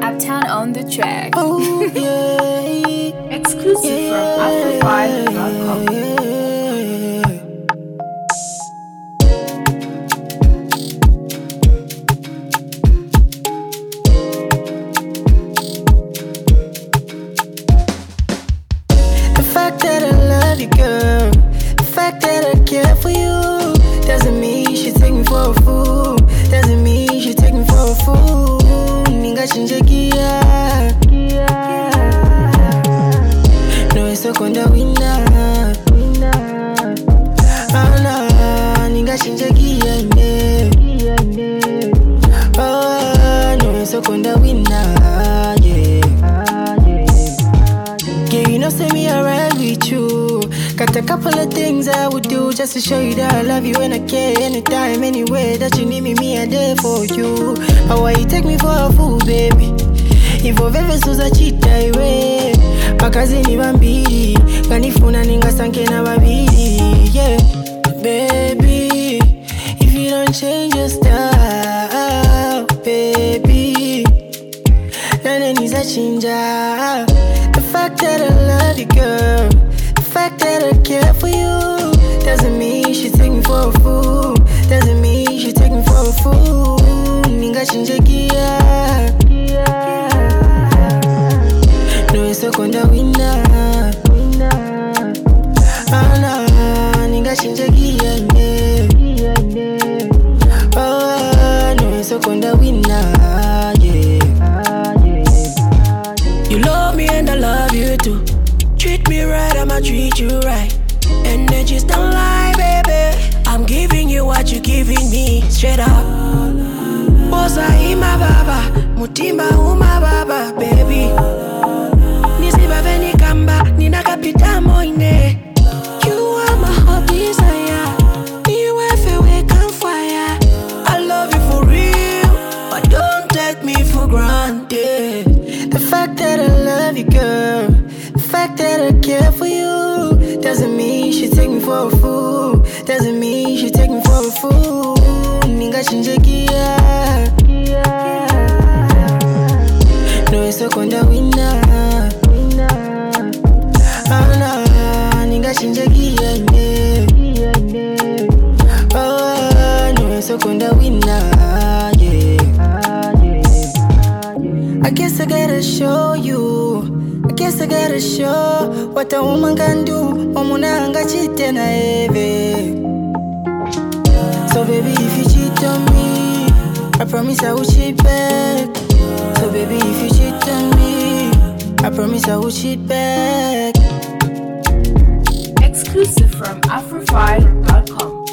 Uptown on the track. Oh, yeah. Exclusive from Afro5.com. The fact that I love you, girl, the fact that I care for you, doesn't mean you should take me for a fool. Doesn't mean you should take me for a fool. Ninga chinja gia, no eso konda wina. Ana ninga chinja gia ne. Oh, no eso konda wina, yeah. Yeah, you know, say me alright with you. Got a couple of things I would do just to show you that I love you and I care anytime, anywhere that you need me, I'm there for you. How why you take me for a fool, baby? If I've ever so a cheat away, makazi ni bambiri, kanifuna ninga sanke na babiri, yeah. Baby, if you don't change your style, baby, none needs a change. The fact that I love you, girl, the fact that I care for you, doesn't mean you should take me for a fool. Doesn't mean you should take me for a fool. Ninga chinja gia, no eso konda wina. Ana ninga chinja gia ne. Oh, no eso konda wina, yeah. You love me and I love you too. Treat me right, I'ma treat you right. Energies don't lie, baby. I'm giving you what you're giving me, straight up. Bosa ima baba, mutima uma baba, baby. Nisiba veni kamba, nina kapita moine. You are my heart desire. You ever wake on fire. I love you for real, but don't take me for granted. The fact that I love you, girl, the fact that I care for you, doesn't mean you should take me for a fool. Doesn't mean you should take me for a fool. Ninga chinja gia, no eso konda wina. Ana ninga chinja gia ne. Oh, no eso konda wina, yeah. I guess I gotta show you. I guess I gotta show what a woman can do. Omuna anga cheat na eve. So baby, if you cheat on me, I promise I will cheat back. So baby, if you cheat on me, I promise I will cheat back. Exclusive from Afro5.com.